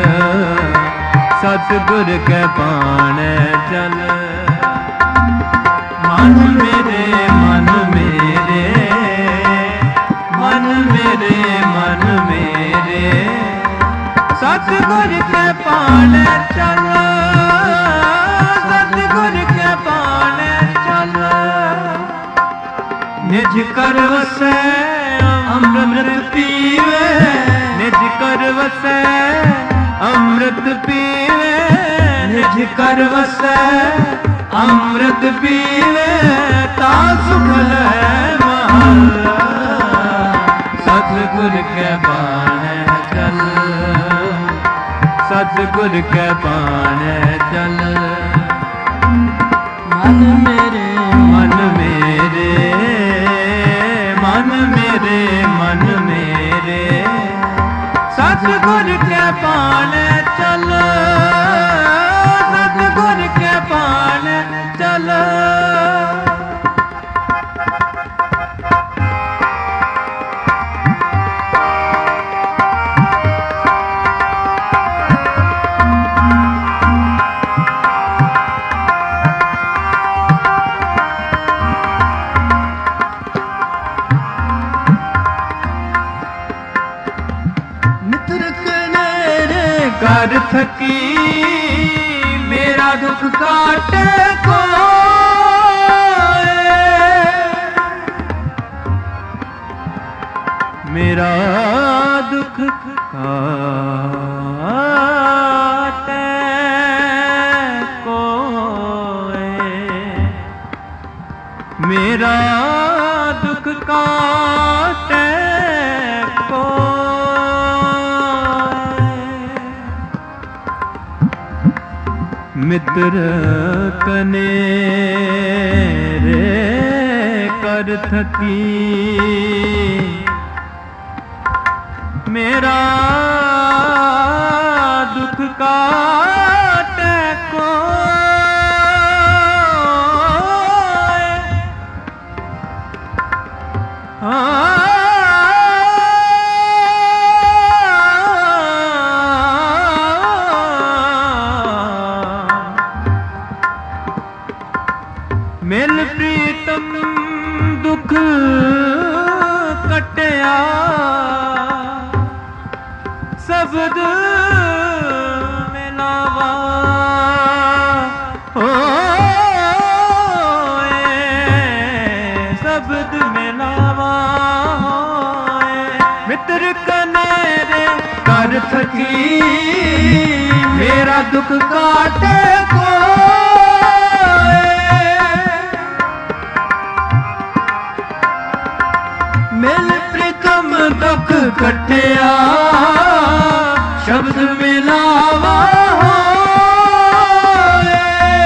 [SPEAKER 2] सतगुर के पाने चल। मन मेरे मन मेरे मन मेरे मन मेरे सतगुर के पाने चल। ਵਸੈ ਅੰਮ੍ਰਿਤ ਪੀਵੇ, ਨਿਜ ਕਰ ਵਸੈ ਅੰਮ੍ਰਿਤ ਪੀਵੇ, ਨਿਜ ਕਰ ਵਸੈ ਅੰਮ੍ਰਿਤ ਪੀਵੇ, ਤਾ ਸੁਖ ਲੈ ਮਹਲ। ਸਤਿਗੁਰ ਕੈ ਬਾਣੈ ਚਲ, ਸਤਿਗੁਰ ਕੈ ਬਾਣੈ ਚਲ। ਮਨ ਮੇਰੇ ਮਨ ਮੇਰੇ ਮਨ ਮੇਰੇ ਮਨ ਮੇਰੇ, ਸਤਿਗੁਰ ਕੈ ਬਾਣੈ ਚਲ, ਸਤਿਗੁਰ ਕੈ ਬਾਣੈ ਚਲ। ਕਰ ਥਕੀ ਮੇਰਾ ਦੁੱਖ ਕਾਟੇ ਕੋਏ, ਮੇਰਾ ਦੁੱਖ ਕਾਟੇ ਕੋਏ, ਮੇਰਾ ਦੁੱਖ ਕਾਟੇ ਮਿੱਤਰ ਕਨੇਰੇ ਕਰ ਥਕੀ, ਮੇਰਾ ਦੁੱਖ ਕਾਟੇ ਕੋਏ। ਮਿਲ ਪ੍ਰੀਤਮ ਦੁੱਖ ਕਟਿਆ, ਸ਼ਬਦ ਮਿਲਾਵਾ ਹੋਏ, ਸ਼ਬਦ ਮਿਲਾਵਾ ਹੋਏ। ਮਿੱਤਰ ਕਨੇਰੇ ਕਰ ਥਕੀ ਮੇਰਾ ਦੁੱਖ ਕਾਟੇ ਕੋਏ, ਮਿਲ ਪ੍ਰੀਤਮ ਦੁੱਖ ਕਟਿਆ, ਸ਼ਬਦ ਮਿਲਾਵਾ ਹੋਏ।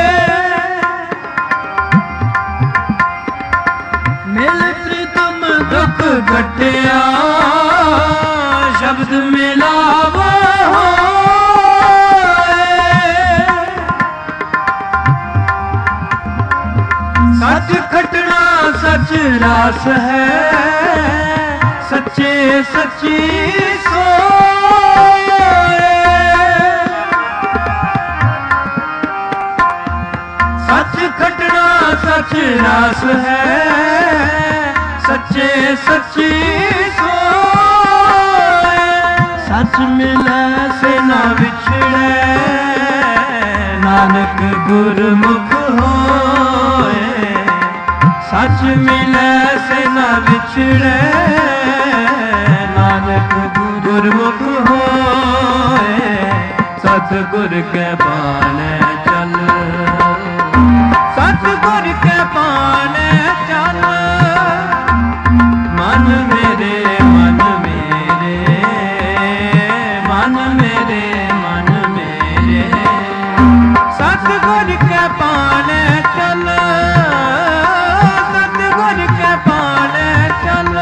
[SPEAKER 2] ਮਿਲ ਪ੍ਰੀਤਮ ਦੁੱਖ ਕਟਿਆ, ਸ਼ਬਦ ਮਿਲਾਵਾ ਹੋਏ। ਸੱਚ ਖਟਣਾ ਸੱਚ ਰਾਸ ਹੈ, ਸੱਚੇ ਸੱਚੀ ਸੋਏ। ਸੱਚ ਖਟਣਾ ਸੱਚ ਰਾਸ ਹੈ, ਸੱਚੇ ਸੱਚੀ ਸੋਏ। ਸੱਚ ਮਿਲੈ ਸੇ ਨਾ ਵਿਛੜੈ, ਨਾਨਕ ਗੁਰਮੁਖ ਹੋਏ। ਸੱਚ ਮਿਲੈ ਸੇ ਨਾ ਵਿਛੜੈ, ਨਾਨਕ ਗੁਰਮੁਖ ਹੋਏ। ਸਤਿਗੁਰ ਕੈ ਬਾਣੈ ਚਲ, ਸਤਿਗੁਰ ਕੈ ਬਾਣੈ ਚਲ। ਮਨ ਮੇਰੇ ਮਨ ਮੇਰੇ ਮਨ ਮੇਰੇ ਮਨ ਮੇਰੇ, ਸਤਿਗੁਰ ਕੈ ਬਾਣੈ ਚਲ, ਸਤਿਗੁਰ ਕੈ ਬਾਣੈ ਚਲ।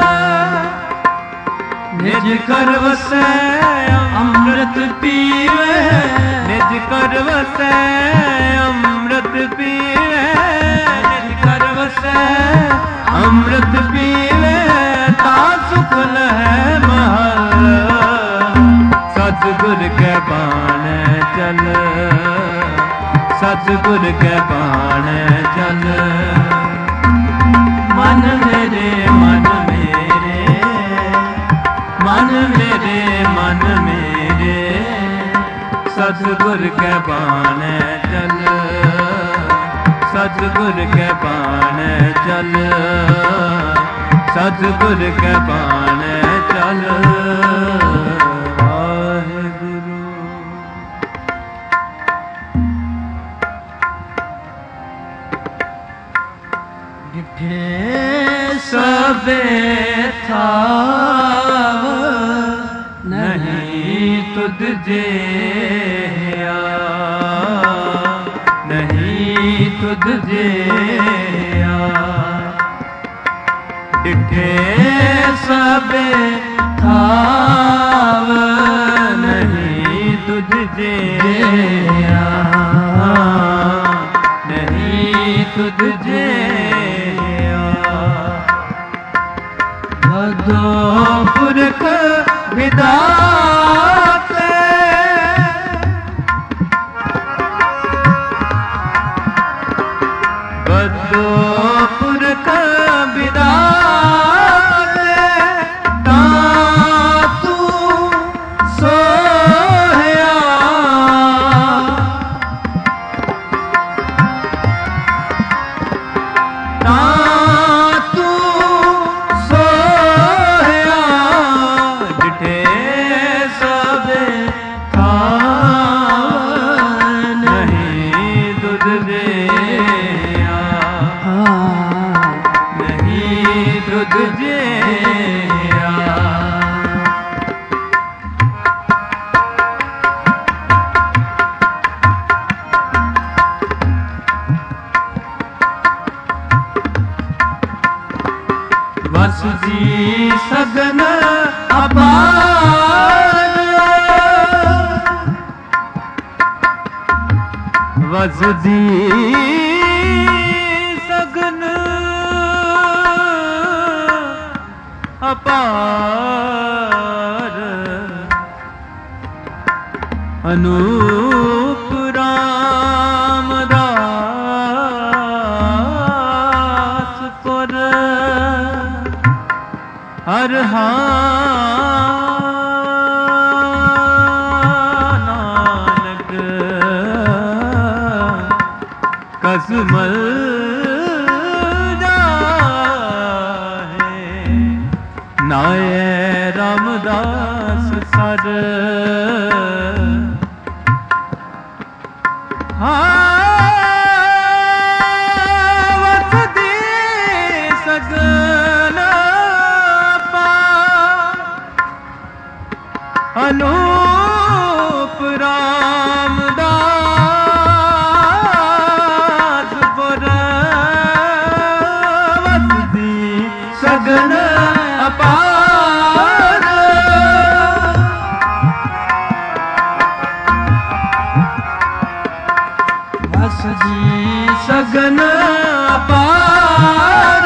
[SPEAKER 2] ਨਿਜ ਕਰ ਵਸੈ ਅੰਮ੍ਰਿਤ ਪੀਵੇ, ਨਿਜ ਕਰ ਵਸੈ ਅੰਮ੍ਰਿਤ ਪੀਵੇ, ਨਿਜ ਕਰ ਵਸੈ ਅੰਮ੍ਰਿਤ ਪੀਵੇ, ਤਾ ਸੁਖ ਲਹੈ ਮਹਲ। ਸਤਿਗੁਰ ਕੈ ਬਾਣੈ ਚਲ, ਸਤਿਗੁਰ ਕੈ ਬਾਣੈ ਚਲ। ਮਨ ਮੇਰੇ ਮਨ ਮੇਰੇ ਮਨ ਮੇਰੇ ਮਨ ਮੇਰੇ, ਸਤਿਗੁਰ ਕੈ ਬਾਣੈ ਚਲ, ਸਤਿਗੁਰ ਕੈ ਬਾਣੈ ਚਲ,
[SPEAKER 1] ਸਤਿਗੁਰ ਕੈ ਬਾਣ ਚਲ ਵਾਹਿਗੁਰੂ।
[SPEAKER 2] ਡਿਠੇ ਸਭੇ ਥਾਵ
[SPEAKER 1] ਨਹੀਂ ਤੁਧ ਜਿਹਾ, ਨਹੀਂ ਤੁਧ ਜਿਹਾ। ਡਿਠੇ ਸਭੇ ਥਾਵ ਨਹੀਂ ਤੁਧ ਜਿਹਾ, ਨਹੀਂ ਤੁਧ ਜਿਹਾ। ਬਦੋ ਪੁਰਖ ਵਿਦਾਤੇ ਬਦੋ ਪੁਰਖ ਵਿਦਾਤੇ ਤਾਂ ਤੂੰ ਸੋਹਿਆ। ਤਾਂ ਤੂੰ ਸੋਹਿਆ ਡਿਠੇ ਸਭੇ ਥਾਵ ਨਹੀਂ ਤੁਧ ਜਿਹਾ, ਨਹੀਂ ਤੁਧ ਜਿਹਾ। ਵਸ ਜੀ ਸਗਨ ਅਪਾਰ, ਵਸ ਜੀ ਸਗਨ ਅਪਾਰ। ਅਨੂਪ ਰਾਮਦਾਸ ਪੁਰ ਹਰ ਨਾਨਕ ਕਸਮਲ ਜਾਹੇ। ਨਾਏ ਰਾਮਦਾਸ ਸਰ ਵਸਦੀ ਸਗਨ ਅਨੂਪ ਰਾਮਦਾਸ ਪੁਰ ਵਸਦੀ ਸਗਨ ਅਪਾਰ। ਵਸਦੀ ਸਗਨ ਅਪਾਰ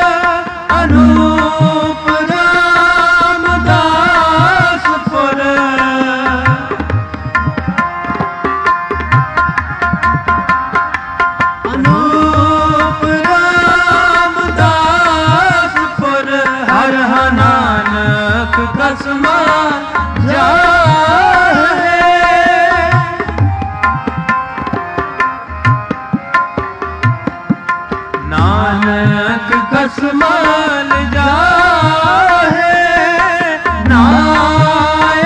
[SPEAKER 1] ਅਨੂਪ ਰਾਮਦਾਸ ਪੁਰ। ਅਨੂਪ ਰਾਮਦਾਸ ਪੁਰ ਹਰ ਨਾਨਕ ਕਸਮਾ ਜਾਹੇ। ਨਾਨਕ ਕਸਮਲ ਜਾਹੇ। ਨਾਏ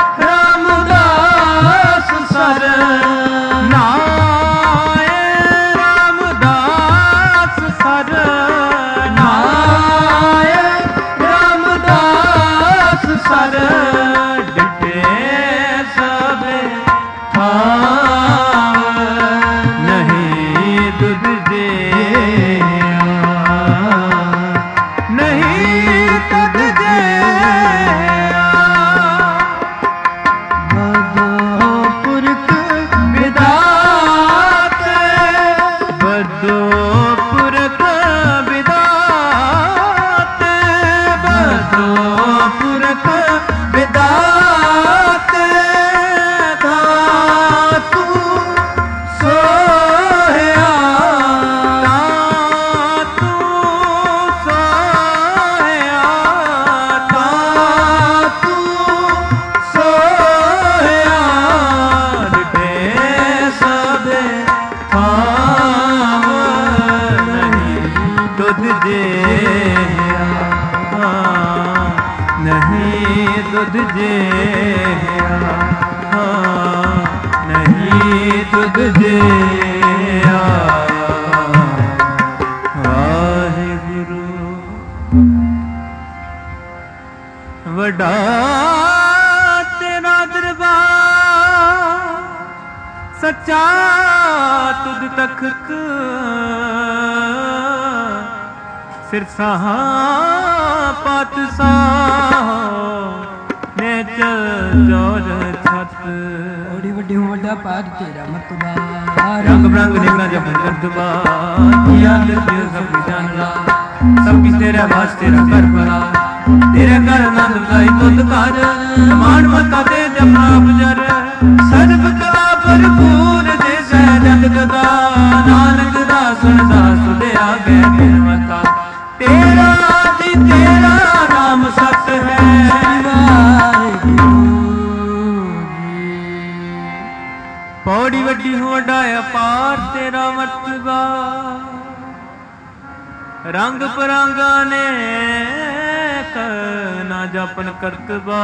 [SPEAKER 1] ਰਾਮਦਾਸ ਸਰ, ਨਾਏ ਰਾਮਦਾਸ ਸਰ, ਨਾਏ ਰਾਮਦਾਸ ਸਰ। ਡਿਠੇ ਸਭੇ ਥਾਵ ਨਹੀਂ ਤੁਧ ਜਿਹਾ, ਨਹੀਂ तुझ जिया, नहीं तुझ जिया। वाहिगुरु वड्डा तेरा दरबार, सच्चा तुझ तख्त, सिरसाह पातशाह ने चल जोर छत।
[SPEAKER 2] ओड़ी वड्डी हूँ वड्डा पाद तेरा मतबा,
[SPEAKER 1] रंग बिरंग निकला जब दरदबा, किया दिल सब जानला, सब किस तेरा वास तेरा कर भला, तेरे कर नंद गाई तुद कर, मान मता दे जपना बजर, सर्व कला भरपूर जैसे जग गदा, नानक दा सुनदा सुदे आगे बिनवता, तेरा जी तेरा नाम सत है। पौड़ी वड्डी हूँ वड्डा अपार तेरा मर्तबा, रंग परांगा ने ना जापन करतबा,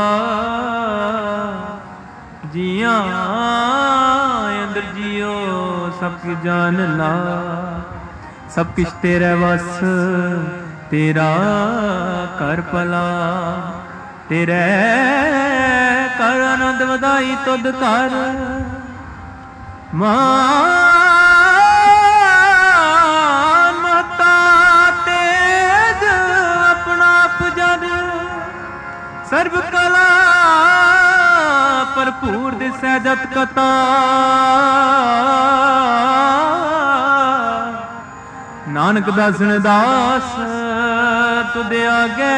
[SPEAKER 1] जिया अंदर जियो सब की जान ला, सब किश तेरा वस तेरा कर भला, तेरे कर आनंद वधाई तुद कर, मान मता तेज अपना पुजर, सर्व कला भरपूर दिसै जत कता, नानक दासन दास तुदे आगे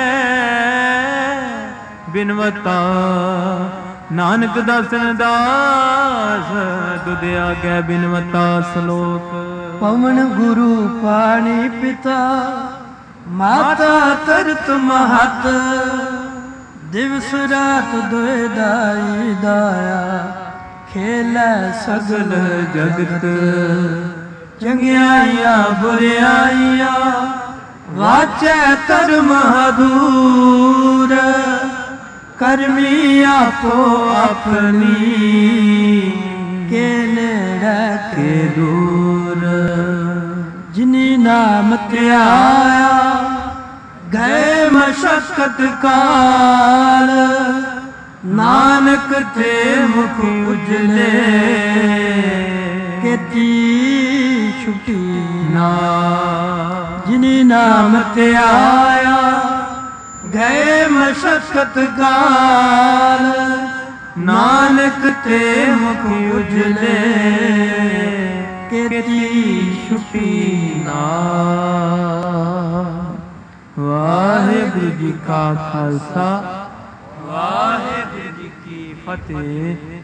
[SPEAKER 1] बिनवता, नानक दासन दास तुदे आगे बिनवता। श्लोक
[SPEAKER 2] पवन गुरु पानी पिता, माता तरत महत, दिवस रात दोए दाई दाया, खेलै सगल जगत, चंगियाइया बुरियाइया वाचै धर्म हदूर, करमी आपो अपनी के नेड़े के दूर, जिनी नाम त्याया गए मशक्कत काल, नानक ते मुख उजले केती छुटी ना, जिनी नाम त्याया गए मशक्कत काल, नानक ते मुख उजले केती छुटी ना। वाहिगुरु जी का खालसा, वाहिगुरु जी की फतेह।